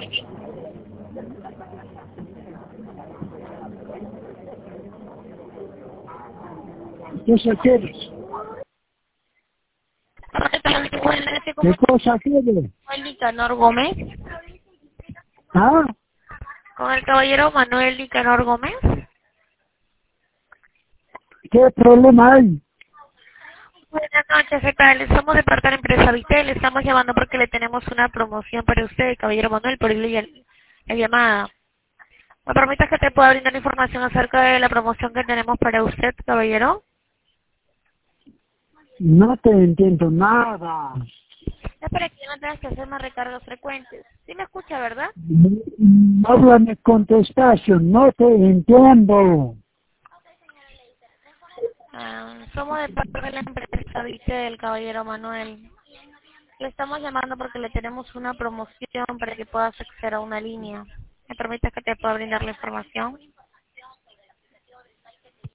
¿Qué cosa quieres? ¿Qué cosa quieres? Manuel Nicanor Gómez. ¿Ah? Con el caballero Manuel Nicanor Gómez. ¿Qué problema hay? Buenas noches, ¿qué tal? Somos de Partal Empresa Vitel, le estamos llamando porque le tenemos una promoción para usted, caballero Manuel, por la llamada. ¿Me permites que te pueda brindar información acerca de la promoción que tenemos para usted, caballero? No te entiendo nada. Es para que no tengas que hacer más recargos frecuentes. ¿Sí me escucha, verdad? Háblame con despacio, no te entiendo. Somos de Partal Empresa Vitel, caballero Manuel. Le estamos llamando porque le tenemos una promoción para que puedas acceder a una línea. ¿Me permites que te pueda brindar la información?